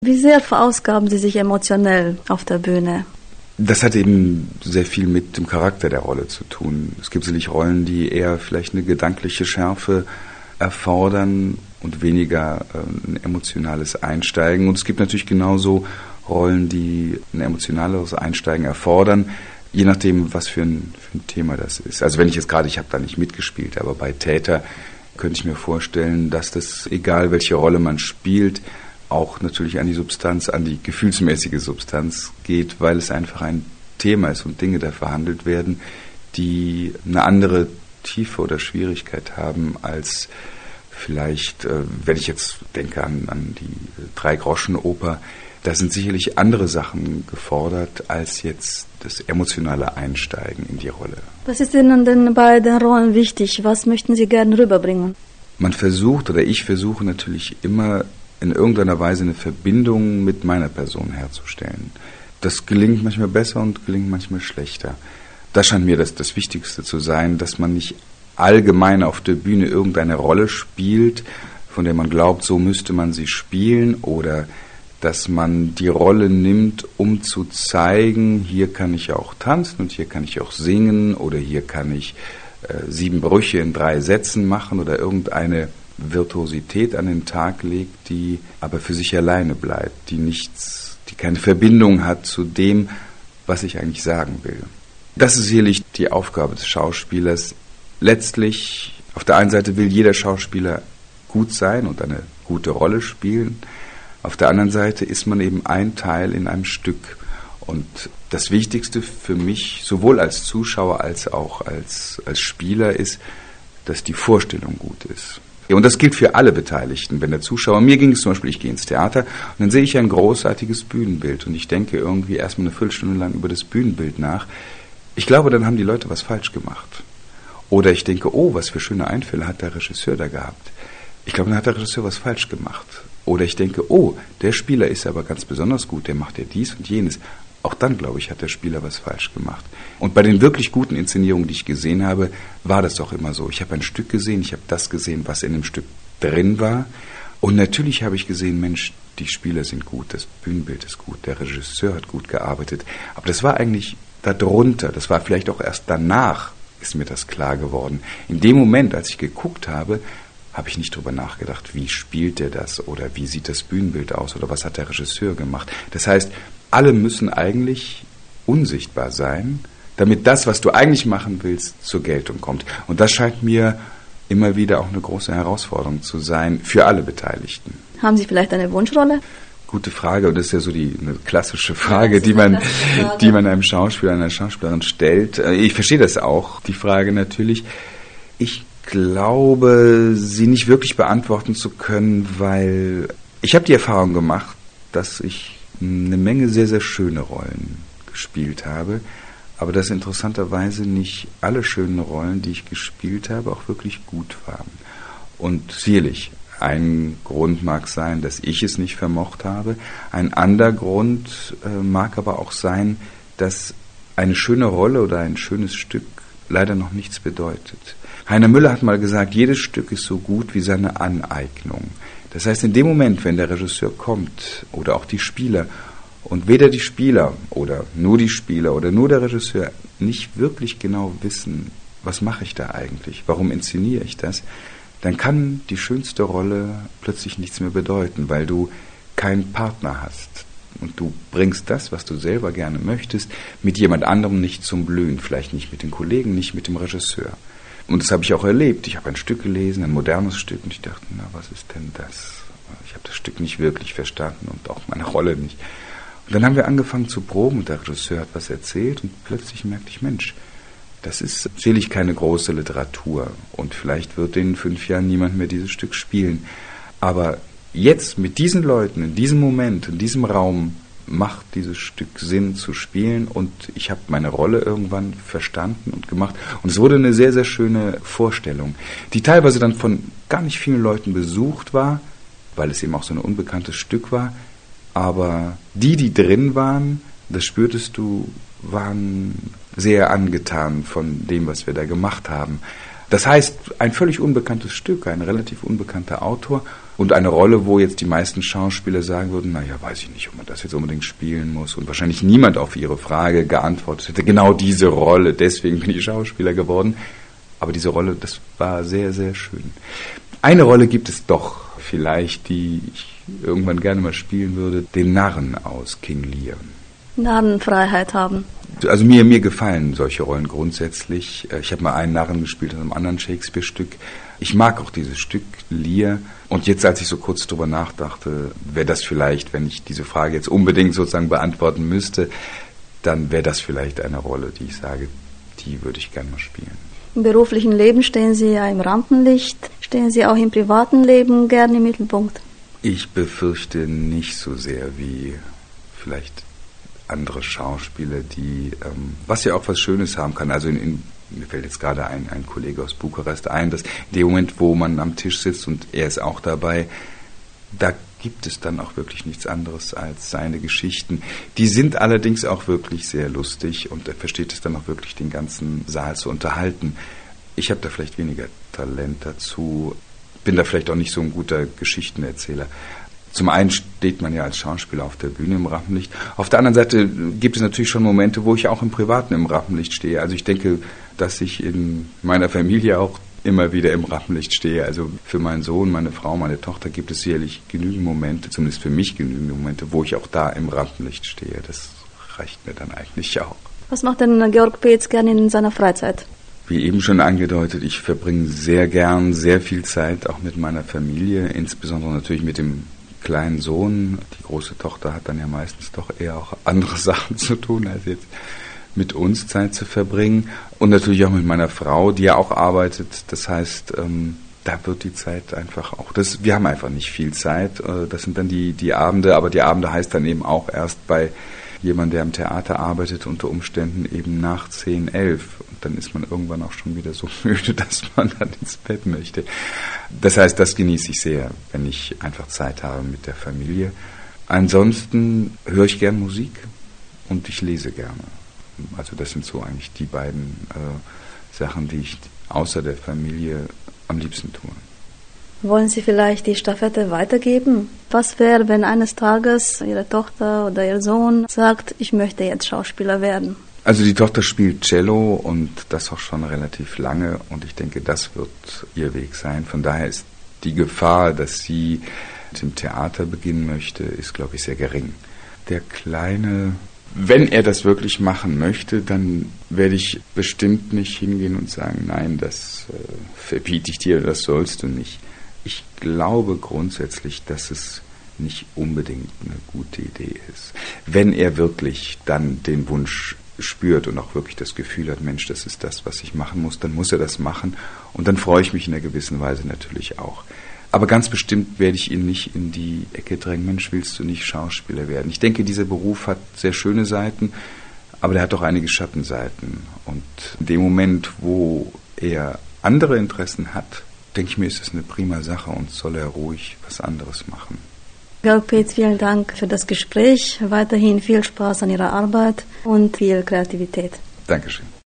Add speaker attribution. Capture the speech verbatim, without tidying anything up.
Speaker 1: Wie sehr verausgaben Sie sich emotionell auf der Bühne?
Speaker 2: Das hat eben sehr viel mit dem Charakter der Rolle zu tun. Es gibt sicherlich Rollen, die eher vielleicht eine gedankliche Schärfe erfordern und weniger äh, ein emotionales Einsteigen. Und es gibt natürlich genauso Rollen, die ein emotionaleres Einsteigen erfordern, je nachdem, was für ein, für ein Thema das ist. Also wenn ich jetzt gerade, ich habe da nicht mitgespielt, aber bei Täter könnte ich mir vorstellen, dass das, egal welche Rolle man spielt, auch natürlich an die Substanz, an die gefühlsmäßige Substanz geht, weil es einfach ein Thema ist und Dinge da verhandelt werden, die eine andere Tiefe oder Schwierigkeit haben als vielleicht, äh, wenn ich jetzt denke an, an die Drei-Groschen-Oper, da sind sicherlich andere Sachen gefordert als jetzt das emotionale Einsteigen in die Rolle.
Speaker 1: Was ist Ihnen denn bei den Rollen wichtig? Was möchten Sie gerne rüberbringen?
Speaker 2: Man versucht, oder ich versuche natürlich immer, in irgendeiner Weise eine Verbindung mit meiner Person herzustellen. Das gelingt manchmal besser und gelingt manchmal schlechter. Das scheint mir das, das Wichtigste zu sein, dass man nicht allgemein auf der Bühne irgendeine Rolle spielt, von der man glaubt, so müsste man sie spielen, oder dass man die Rolle nimmt, um zu zeigen, hier kann ich auch tanzen und hier kann ich auch singen oder hier kann ich äh, sieben Brüche in drei Sätzen machen oder irgendeine Virtuosität an den Tag legt, die aber für sich alleine bleibt, die nichts, die keine Verbindung hat zu dem, was ich eigentlich sagen will. Das ist sicherlich die Aufgabe des Schauspielers. Letztlich, auf der einen Seite will jeder Schauspieler gut sein und eine gute Rolle spielen. Auf der anderen Seite ist man eben ein Teil in einem Stück. Und das Wichtigste für mich, sowohl als Zuschauer als auch als, als Spieler, ist, dass die Vorstellung gut ist. Und das gilt für alle Beteiligten. Wenn der Zuschauer, mir ging es zum Beispiel, ich gehe ins Theater und dann sehe ich ein großartiges Bühnenbild und ich denke irgendwie erstmal eine Viertelstunde lang über das Bühnenbild nach. Ich glaube, dann haben die Leute was falsch gemacht. Oder ich denke, oh, was für schöne Einfälle hat der Regisseur da gehabt. Ich glaube, dann hat der Regisseur was falsch gemacht. Oder ich denke, oh, der Spieler ist aber ganz besonders gut, der macht ja dies und jenes. Auch dann, glaube ich, hat der Spieler was falsch gemacht. Und bei den wirklich guten Inszenierungen, die ich gesehen habe, war das auch immer so. Ich habe ein Stück gesehen, ich habe das gesehen, was in dem Stück drin war. Und natürlich habe ich gesehen, Mensch, die Spieler sind gut, das Bühnenbild ist gut, der Regisseur hat gut gearbeitet. Aber das war eigentlich darunter, das war vielleicht auch erst danach, ist mir das klar geworden. In dem Moment, als ich geguckt habe, habe ich nicht drüber nachgedacht, wie spielt der das oder wie sieht das Bühnenbild aus oder was hat der Regisseur gemacht. Das heißt, alle müssen eigentlich unsichtbar sein, damit das, was du eigentlich machen willst, zur Geltung kommt. Und das scheint mir immer wieder auch eine große Herausforderung zu sein für alle Beteiligten.
Speaker 1: Haben Sie vielleicht eine Wunschrolle?
Speaker 2: Gute Frage, und das ist ja so die eine klassische Frage, ja, die man, Frage. die man einem Schauspieler, einer Schauspielerin stellt. Ich verstehe das auch, die Frage natürlich. Ich glaube, sie nicht wirklich beantworten zu können, weil ich habe die Erfahrung gemacht, dass ich eine Menge sehr, sehr schöne Rollen gespielt habe, aber dass interessanterweise nicht alle schönen Rollen, die ich gespielt habe, auch wirklich gut waren. Und sicherlich, ein Grund mag sein, dass ich es nicht vermocht habe, ein anderer Grund äh, mag aber auch sein, dass eine schöne Rolle oder ein schönes Stück leider noch nichts bedeutet. Heiner Müller hat mal gesagt, jedes Stück ist so gut wie seine Aneignung. Das heißt, in dem Moment, wenn der Regisseur kommt oder auch die Spieler und weder die Spieler oder nur die Spieler oder nur der Regisseur nicht wirklich genau wissen, was mache ich da eigentlich, warum inszeniere ich das, dann kann die schönste Rolle plötzlich nichts mehr bedeuten, weil du keinen Partner hast. Und du bringst das, was du selber gerne möchtest, mit jemand anderem nicht zum Blühen. Vielleicht nicht mit den Kollegen, nicht mit dem Regisseur. Und das habe ich auch erlebt. Ich habe ein Stück gelesen, ein modernes Stück, und ich dachte, na, was ist denn das? Ich habe das Stück nicht wirklich verstanden und auch meine Rolle nicht. Und dann haben wir angefangen zu proben und der Regisseur hat was erzählt und plötzlich merkte ich, Mensch, das ist sicherlich keine große Literatur und vielleicht wird in fünf Jahren niemand mehr dieses Stück spielen. Aber jetzt mit diesen Leuten, in diesem Moment, in diesem Raum, macht dieses Stück Sinn zu spielen und ich habe meine Rolle irgendwann verstanden und gemacht. Und es wurde eine sehr, sehr schöne Vorstellung, die teilweise dann von gar nicht vielen Leuten besucht war, weil es eben auch so ein unbekanntes Stück war. Aber die, die drin waren, das spürtest du, waren sehr angetan von dem, was wir da gemacht haben. Das heißt, ein völlig unbekanntes Stück, ein relativ unbekannter Autor Und eine Rolle, wo jetzt die meisten Schauspieler sagen würden, naja, weiß ich nicht, ob man das jetzt unbedingt spielen muss. Und wahrscheinlich niemand auf ihre Frage geantwortet hätte, genau diese Rolle, deswegen bin ich Schauspieler geworden. Aber diese Rolle, das war sehr, sehr schön. Eine Rolle gibt es doch vielleicht, die ich irgendwann gerne mal spielen würde, den Narren aus King Lear.
Speaker 1: Narrenfreiheit haben.
Speaker 2: Also mir, mir gefallen solche Rollen grundsätzlich. Ich habe mal einen Narren gespielt in einem anderen Shakespeare-Stück. Ich mag auch dieses Stück Lear. Und jetzt, als ich so kurz drüber nachdachte, wäre das vielleicht, wenn ich diese Frage jetzt unbedingt sozusagen beantworten müsste, dann wäre das vielleicht eine Rolle, die ich sage, die würde ich gerne mal spielen.
Speaker 1: Im beruflichen Leben stehen Sie ja im Rampenlicht. Stehen Sie auch im privaten Leben gerne im Mittelpunkt? Ich befürchte nicht so sehr wie vielleicht andere Schauspieler, die, ähm, was ja auch was Schönes haben kann. Also in, in, mir fällt jetzt gerade ein, ein Kollege aus Bukarest ein, dass in dem Moment, wo man am Tisch sitzt und er ist auch dabei, da gibt es dann auch wirklich nichts anderes als seine Geschichten. Die sind allerdings auch wirklich sehr lustig und er versteht es dann auch wirklich, den ganzen Saal zu unterhalten. Ich habe da vielleicht weniger Talent dazu, bin da vielleicht auch nicht so ein guter Geschichtenerzähler. Zum einen steht man ja als Schauspieler auf der Bühne im Rampenlicht. Auf der anderen Seite gibt es natürlich schon Momente, wo ich auch im Privaten im Rampenlicht stehe. Also ich denke, dass ich in meiner Familie auch immer wieder im Rampenlicht stehe. Also für meinen Sohn, meine Frau, meine Tochter gibt es sicherlich genügend Momente, zumindest für mich genügend Momente, wo ich auch da im Rampenlicht stehe. Das reicht mir dann eigentlich auch. Was macht denn Georg Peetz gerne in seiner Freizeit? Wie eben schon angedeutet, ich verbringe sehr gern sehr viel Zeit auch mit meiner Familie, insbesondere natürlich mit dem kleinen Sohn. Die große Tochter hat dann ja meistens doch eher auch andere Sachen zu tun, als jetzt mit uns Zeit zu verbringen. Und natürlich auch mit meiner Frau, die ja auch arbeitet. Das heißt, ähm, da wird die Zeit einfach auch, das, wir haben einfach nicht viel Zeit. Das sind dann die, die Abende, aber die Abende heißt dann eben auch erst bei jemandem, der im Theater arbeitet, unter Umständen eben nach zehn, elf. Und dann ist man irgendwann auch schon wieder so müde, dass man dann ins Bett möchte. Das heißt, das genieße ich sehr, wenn ich einfach Zeit habe mit der Familie. Ansonsten höre ich gern Musik und ich lese gerne. Also das sind so eigentlich die beiden äh, Sachen, die ich außer der Familie am liebsten tue. Wollen Sie vielleicht die Stafette weitergeben? Was wäre, wenn eines Tages Ihre Tochter oder Ihr Sohn sagt, ich möchte jetzt Schauspieler werden? Also die Tochter spielt Cello und das auch schon relativ lange und ich denke, das wird ihr Weg sein. Von daher ist die Gefahr, dass sie mit dem Theater beginnen möchte, ist, glaube ich, sehr gering. Der Kleine, wenn er das wirklich machen möchte, dann werde ich bestimmt nicht hingehen und sagen, nein, das äh, verbiete ich dir, das sollst du nicht. Ich glaube grundsätzlich, dass es nicht unbedingt eine gute Idee ist. Wenn er wirklich dann den Wunsch spürt und auch wirklich das Gefühl hat, Mensch, das ist das, was ich machen muss, dann muss er das machen und dann freue ich mich in einer gewissen Weise natürlich auch. Aber ganz bestimmt werde ich ihn nicht in die Ecke drängen, Mensch, willst du nicht Schauspieler werden? Ich denke, dieser Beruf hat sehr schöne Seiten, aber der hat auch einige Schattenseiten. Und in dem Moment, wo er andere Interessen hat, denke ich mir, ist das eine prima Sache und soll er ruhig was anderes machen. Georg Peetz, vielen Dank für das Gespräch. Weiterhin viel Spaß an Ihrer Arbeit und viel Kreativität. Dankeschön.